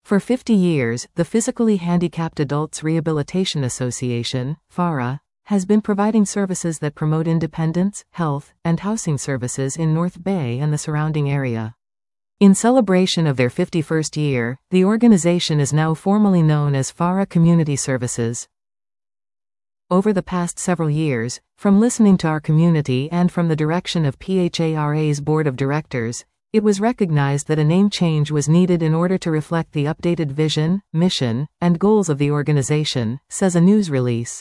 For 50 years, the Physically Handicapped Adults Rehabilitation Association, PHARA, has been providing services that promote independence, health, and housing services in North Bay and the surrounding area. In celebration of their 51st year, the organization is now formally known as PHARA Community Services. Over the past several years, from listening to our community and from the direction of PHARA's Board of Directors, it was recognized that a name change was needed in order to reflect the updated vision, mission, and goals of the organization, says a news release.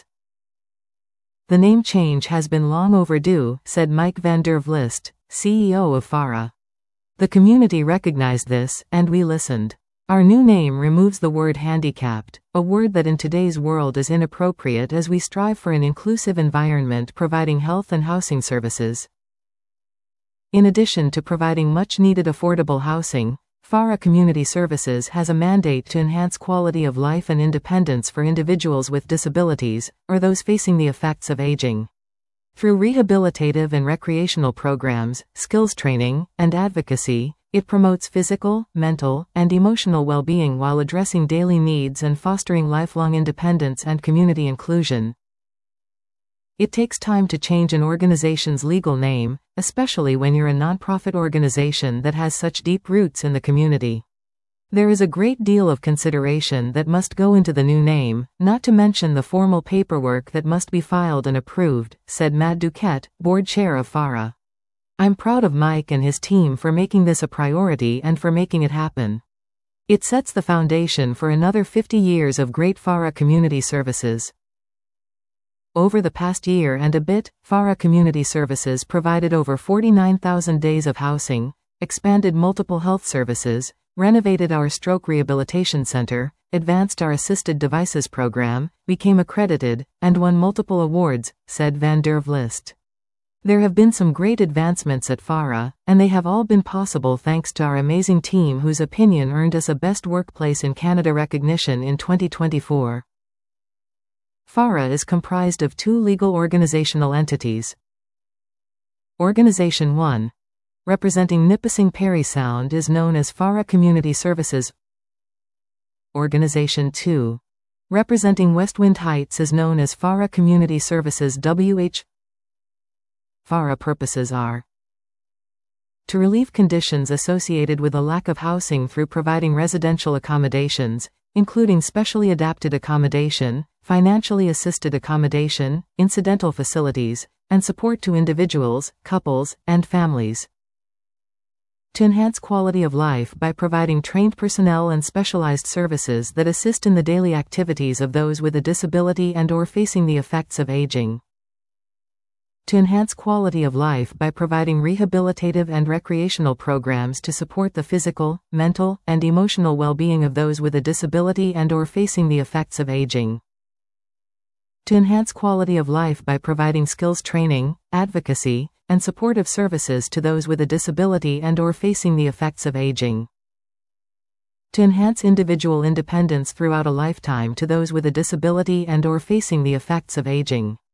The name change has been long overdue, said Mike van der Vlist, CEO of PHARA. The community recognized this, and we listened. Our new name removes the word handicapped, a word that in today's world is inappropriate as we strive for an inclusive environment providing health and housing services. In addition to providing much-needed affordable housing, PHARA Community Services has a mandate to enhance quality of life and independence for individuals with disabilities, or those facing the effects of aging. Through rehabilitative and recreational programs, skills training, and advocacy, it promotes physical, mental, and emotional well-being while addressing daily needs and fostering lifelong independence and community inclusion. It takes time to change an organization's legal name, especially when you're a nonprofit organization that has such deep roots in the community. There is a great deal of consideration that must go into the new name, not to mention the formal paperwork that must be filed and approved, said Matt Duquette, board chair of PHARA. I'm proud of Mike and his team for making this a priority and for making it happen. It sets the foundation for another 50 years of great PHARA community services. Over the past year and a bit, PHARA Community Services provided over 49,000 days of housing, expanded multiple health services, renovated our stroke rehabilitation center, advanced our assisted devices program, became accredited, and won multiple awards, said van der Vlist. There have been some great advancements at PHARA, and they have all been possible thanks to our amazing team whose opinion earned us a Best Workplace in Canada recognition in 2024. PHARA is comprised of two legal organizational entities. Organization 1, representing Nipissing Parry Sound, is known as PHARA Community Services. Organization 2, representing Westwind Heights, is known as PHARA Community Services WH. PHARA purposes are to relieve conditions associated with a lack of housing through providing residential accommodations, including specially adapted accommodation, financially assisted accommodation, incidental facilities, and support to individuals, couples, and families. To enhance quality of life by providing trained personnel and specialized services that assist in the daily activities of those with a disability and/or facing the effects of aging. To enhance quality of life by providing rehabilitative and recreational programs to support the physical, mental, and emotional well-being of those with a disability and/or facing the effects of aging. To enhance quality of life by providing skills training, advocacy, and supportive services to those with a disability and/or facing the effects of aging. To enhance individual independence throughout a lifetime to those with a disability and/or facing the effects of aging.